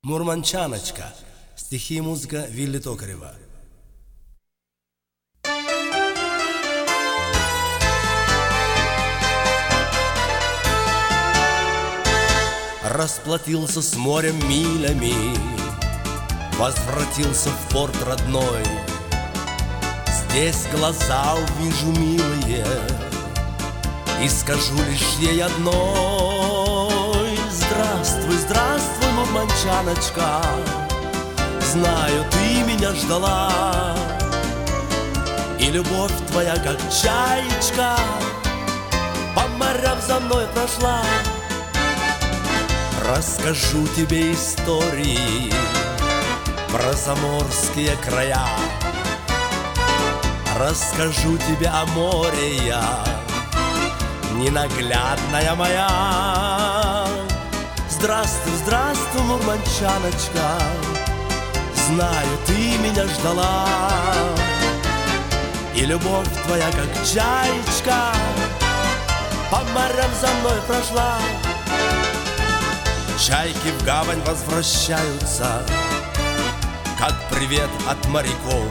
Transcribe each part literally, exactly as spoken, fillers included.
Мурманчаночка. Стихи и музыка Вилли Токарева. Расплатился с морем милями, возвратился в порт родной. Здесь глаза увижу милые и скажу лишь ей одной: здравствуй, здравствуй, мурманчаночка, знаю, ты меня ждала, и любовь твоя, как чаечка, по морям за мной прошла. Расскажу тебе истории про заморские края, расскажу тебе о море я, ненаглядная моя. Здравствуй, здравствуй, мурманчаночка, знаю, ты меня ждала, и любовь твоя, как чаечка, по морям за мной прошла. Чайки в гавань возвращаются, как привет от моряков.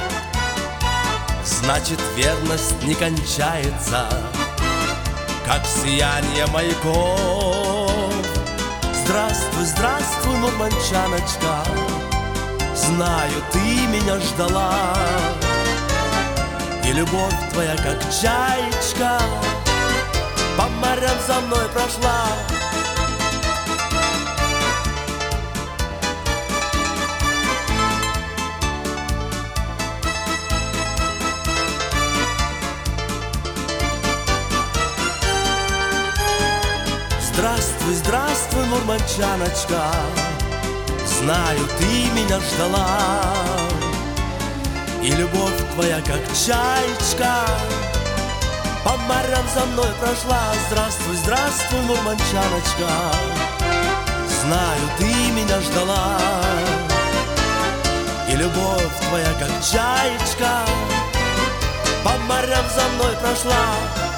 Значит, верность не кончается, как сияние маяков. Здравствуй, здравствуй, мурманчаночка, знаю, ты меня ждала, и любовь твоя, как чаечка, по морям за мной прошла. Здравствуй, здравствуй, мурманчаночка, знаю, ты меня ждала, и любовь твоя, как чаечка, по морям за мной прошла. Здравствуй, здравствуй, мурманчаночка, знаю, ты меня ждала, и любовь твоя, как чаечка, по морям за мной прошла.